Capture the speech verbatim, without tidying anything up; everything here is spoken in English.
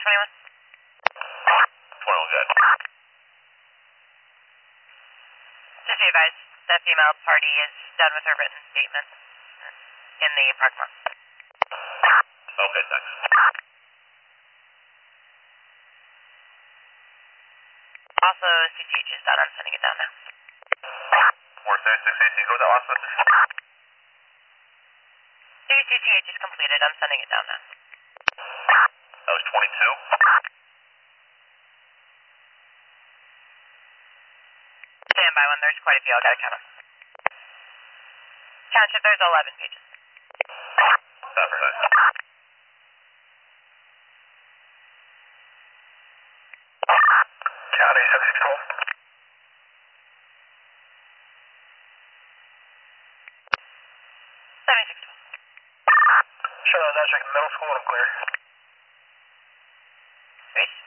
twenty-one. twenty-one, good. Just be advised, that female party is done with her written statement in the parking lot. Okay, thanks. Also, C C H is done. I'm sending it down now. four thirty-six eighteen, go with that last message. C C H is completed. I'm sending it down now. That was twenty-two. Stand by one. There's quite a few. I'll gotta count them. Township, there's eleven pages. That's right. County seventy-six twelve. seventy-six twelve. Sure, that's like middle school and I'm clear. Great.